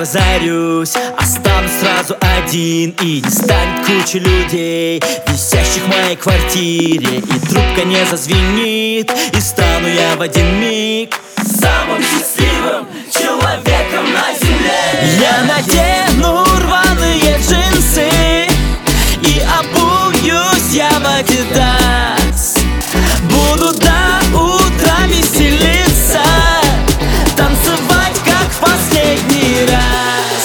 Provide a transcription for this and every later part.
разорюсь, останусь сразу один, и не станет куча людей, висящих в моей квартире, и трубка не зазвенит, и стану я в один миг самым счастливым человеком на земле. Я надену рваные джинсы и обуюсь я в Адидас. Буду до утра веселиться, танцевать как в последний раз.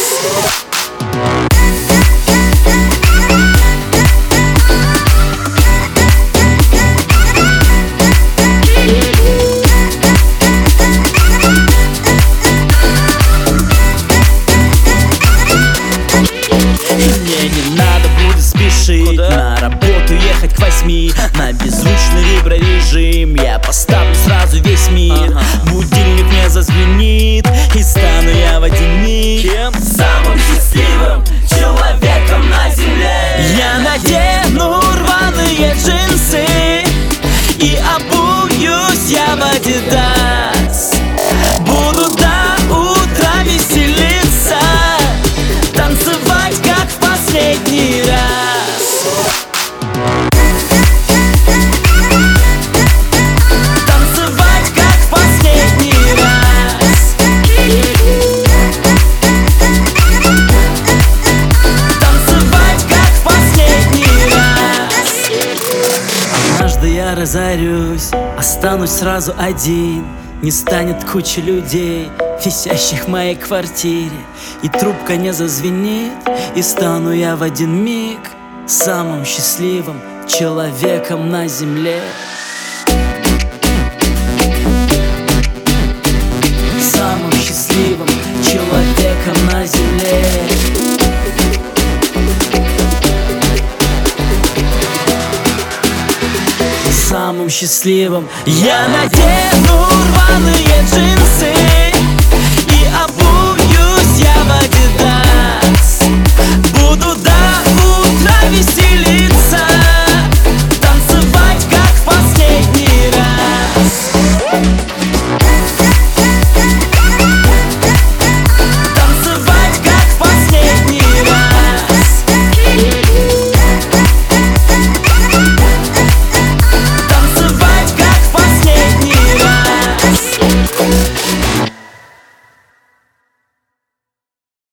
Мне не надо будет спешить. Куда? На работу ехать к 8, на беззвучный виброрежим я поставлю сразу весь мир. Будильник не зазвенит, и стану я в один миг самым счастливым человеком на земле. Я надену рваные джинсы и обуюсь я в Адидас. Буду до утра веселиться, танцевать как в последний раз. Танцевать как в последний раз. Танцевать как в последний раз. Однажды я разорюсь, останусь сразу один, не станет куча людей, висящих в моей квартире, и трубка не зазвенит, и стану я в один миг самым счастливым человеком на земле. Самым счастливым человеком на земле. Самым счастливым. Я надену рваные джинсы и обуюсь я в Адидас. Буду